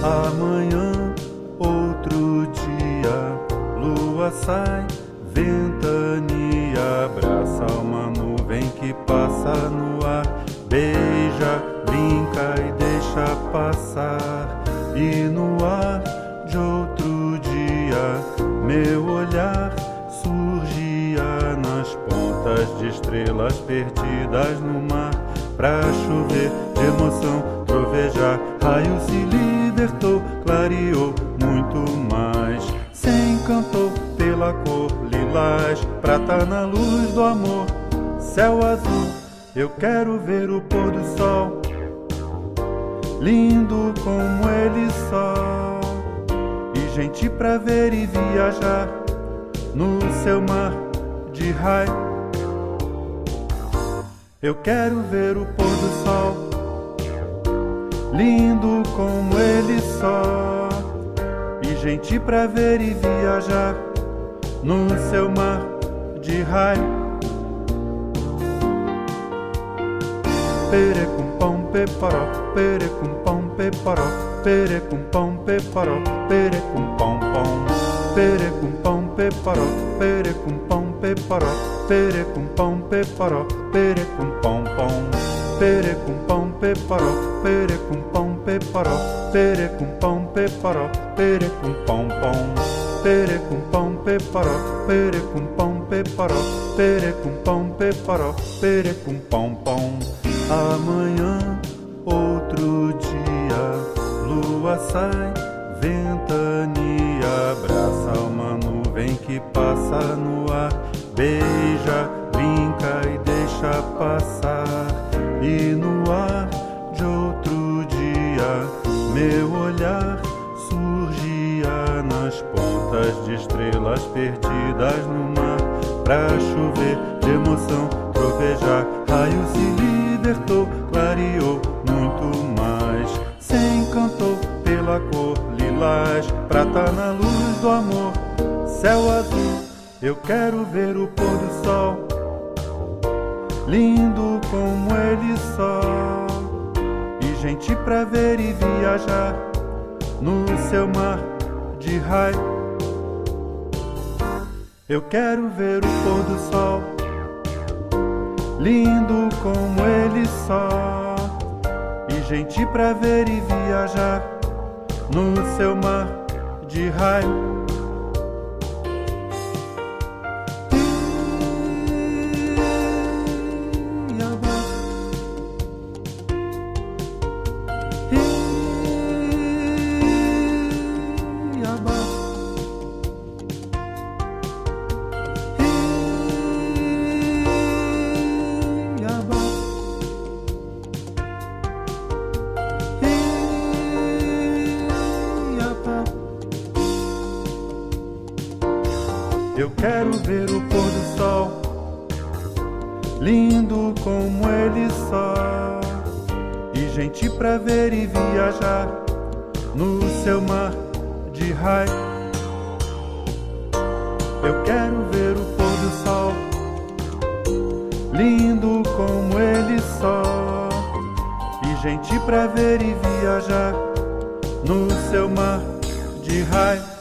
Amanhã, outro dia, lua sai, ventania abraça uma nuvem que passa no ar, beija, brinca e deixa passar. E no ar de outro dia, meu olhar surgia nas pontas de estrelas perdidas no mar. Pra chover de emoção, trovejar, raio se libertou, clareou muito mais. Se encantou pela cor lilás, prata na luz do amor, céu azul. Eu quero ver o pôr do sol, lindo como ele só. E gente pra ver e viajar no seu mar de raio. Eu quero ver o pôr do sol, lindo como ele só. E gente pra ver e viajar no seu mar de raio. Pere com pão peparó, pere com pão peparó, pere com pão peparó, pere com pão pão, pere com pão peparó, pere com pão peparó, pere com pão peparó, pere com pão pão, pere com pão peparó, pere com pão peparó, pere com pão peparó, pere com pão pão, pere com pão peparó, pere com pão peparó, pere com pão peparó, pere com pão pão. Amanhã, outro dia, lua sai, ventania abraça uma nuvem que passa no ar, beija, brinca e deixa passar. E no ar de outro dia, meu olhar surgia nas pontas de estrelas perdidas no mar. Pra chover de emoção, trovejar, raio se libertou, clareou muito mais. Se encantou pela cor lilás, prata na luz do amor, céu azul. Eu quero ver o pôr do sol, lindo como ele só. E gente pra ver e viajar no seu mar de raio. Eu quero ver o pôr do sol, lindo como ele só. E gente pra ver e viajar no seu mar de raio. Eu quero ver o pôr do sol, lindo como ele só. E gente pra ver e viajar no seu mar de raio. Eu quero ver o pôr do sol, lindo como ele só. E gente pra ver e viajar no seu mar de raio.